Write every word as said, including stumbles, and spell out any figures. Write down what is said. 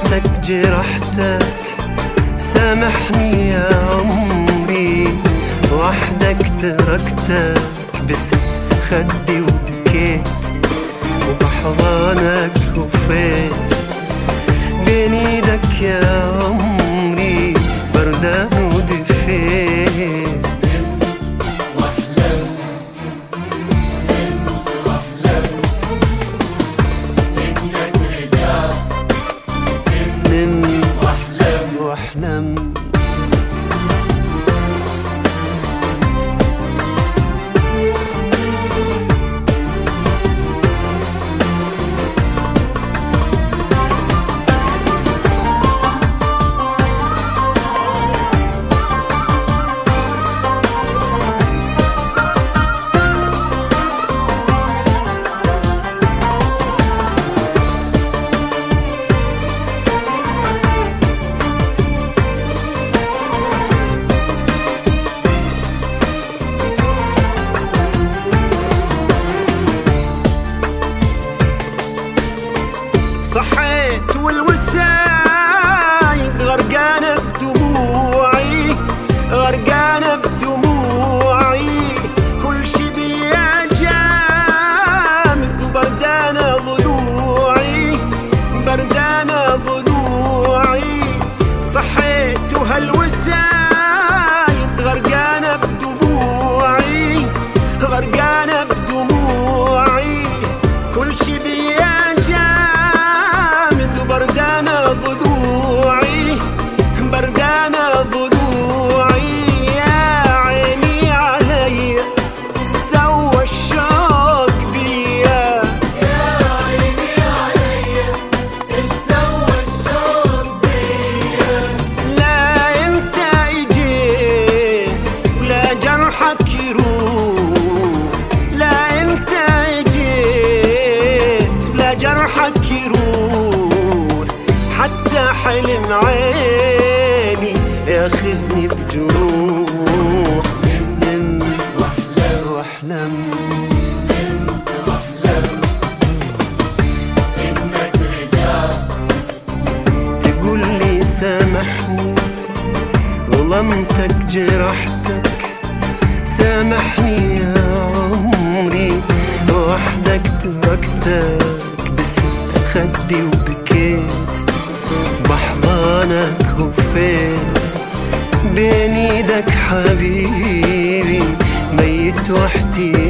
ظلمتك جرحتك، سامحني يا عمري، وحدك تركتك، بست خدي وبكيت، وبحضانك وفيت، بين ايدك يا عمري بردان ودفيت. صحيت والوسايد غرقانة بدموعي، غرقانة بدموعي، كل شي بيا جامد وبردانة ضلوعي، بردانة ضلوعي. صحيت وهالوسايد غرقانة بدموعي، غرقانة بدموعي، كل شي بيا بردانة ضلوعي، بردانة ضلوعي. يا عيني علي سوى الشوق بيا، يا عيني علي سوى الشوق بيا. لا انت اجيت ولا جرحك يروح، لا انت اجيت ولا جرحك يروح، حتى حلم عيني ياخذني بجروح. نم واحلم واحلم نم واحلم انك رجعت، تقول لي سامحني، ظلمتك جرحتك، سامحني يا عمري، وحدك تركتك، بست خدي وبكيت، بحضانك وفيت، بين ايدك حبيبي ميت وحدي.